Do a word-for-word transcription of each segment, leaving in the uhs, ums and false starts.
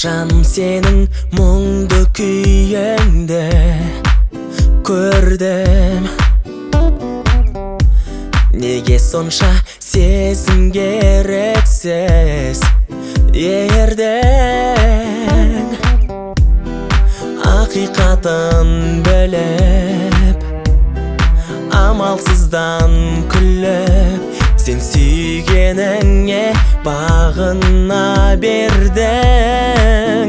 Жаным сенің мұңды күйіңді көрдім. Неге сонша сезім керексіз ердің? Ақиқатын біліп, амалсыздан күліп, сен сүйгеніңе бағына бердің.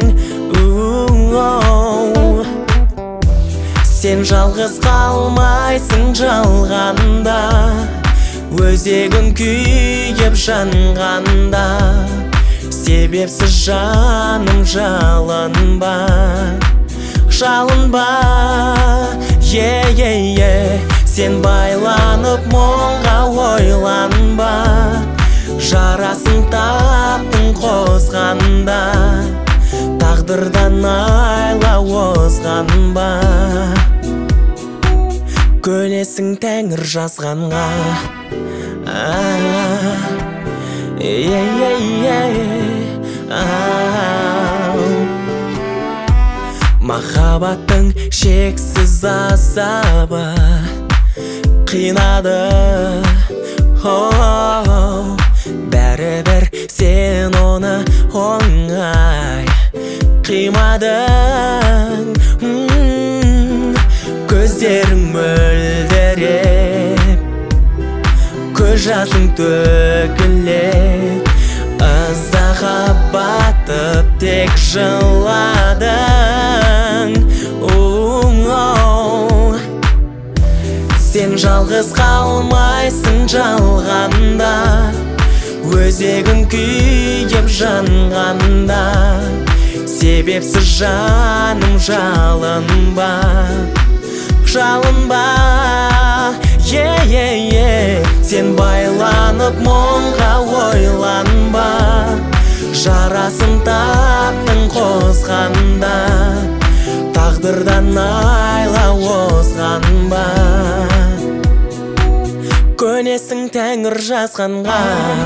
Сен жалғыз қалмайсың жалғанда, өзегің күйіп жанғанда. Себепсіз жаным жалынба, жалынба. Е-е-е, сен байланып мұңға ойланба. Жарасын таптың қозғанда, тағдырдан айла озғанба. Көнесің тәңір жазғанға. Махаббаттың шексіз азабы қинады. Бәрібір сен оны оңай қимадың. Көздерің мөлдіреп, көз жасың төгіледі. Ызаға батып тек жыладың. Сен жалғыз қалмайсың жалғанда, өзегің күйіп жанғанда. Себепсіз жаным жалынба, жалынба. Е-е-е, сен байланып мұңға ойланба. Жарасын таптың қозғанда, тағдырдан айла озғанба. Көнесің тәңір жазғанға.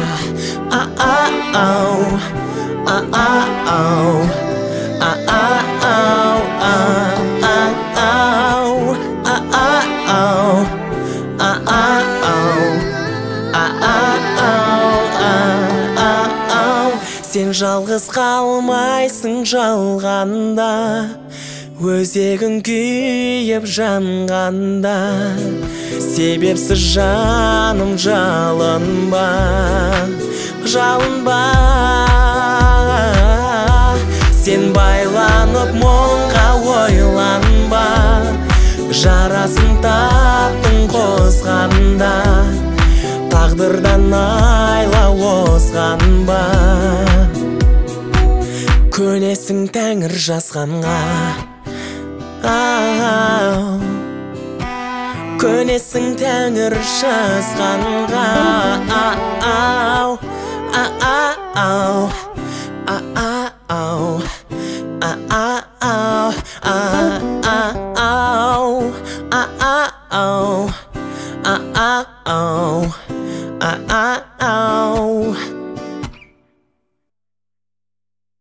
А-а-ау, а-а-ау, а-а-ау, а-а-ау, а-а-ау, а-а-ау, а-а-ау, а-а-ау. Сен жалғыз қалмайсың жалғанда, өзегің күйіп жанғанда. Себепсіз жаным жалынба, жалынба. Сен байланып мұңға ойланба. Жарасын таптың қозғанда, тағдырдан айла озғанба. Көнесің тәңір жазғанға. Көнесің тәңір жазғанға. А-ау, а-а-ау, а-а-ау, а-а-ау.